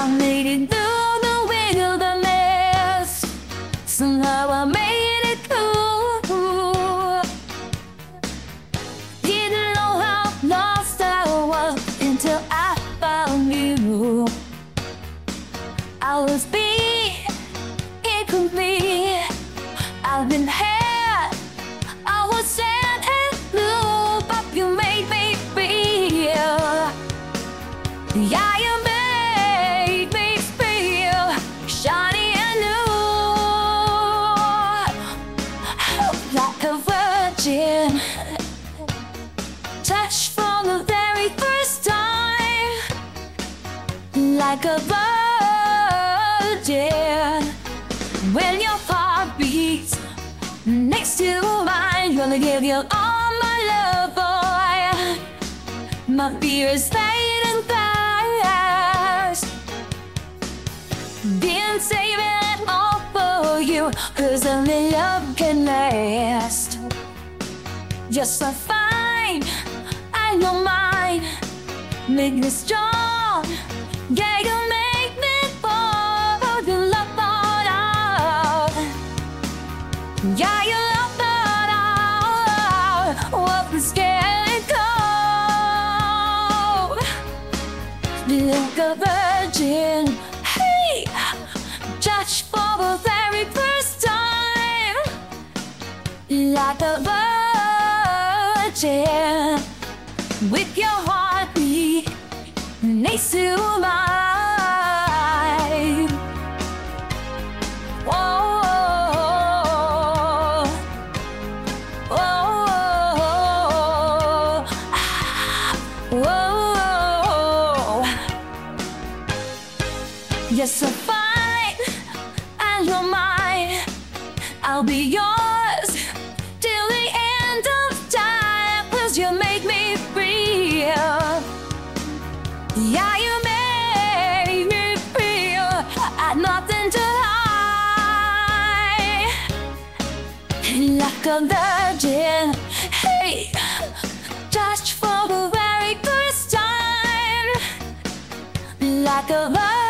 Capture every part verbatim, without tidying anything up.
I made it through the wilderness. Somehow I made it through. Didn't know how lost I was until I found you. I was being incomplete. I've been had. I was sad and blue, but you made me feel. Yeah, you made me feel shiny and new, like a virgin, touched for the very first time, like a virgin. When your heart beats next to mine, gonna give you all my love, boy. My fears fade and fast. Been saving it all for you, 'cause only love can last. Just so fine, I know mine. Make me strong, yeah, you make me fall. You love all out. Yeah, you love all out. What was scared cold, like a virgin. Hey, touched for the very first time, like a virgin. With your heartbeat next to mine. Whoa, whoa, whoa. You're so fine, and you're mine. I'll be yours till the end of time, 'cause you make me feel. Yeah, you make me feel I've nothing to hide, like a virgin. Hey, touched for the very first time, like a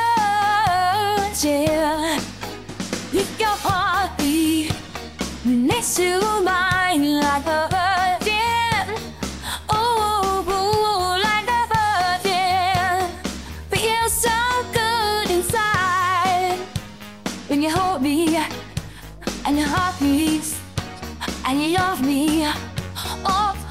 virgin. With your heartbeat next to mine, like a virgin. Oh, like a virgin. Feels so good inside when you hold me and your heart beats and you love me. Oh,